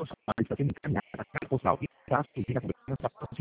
personagens, assim, encaminhada, aquela personal, e traço, e a conversa,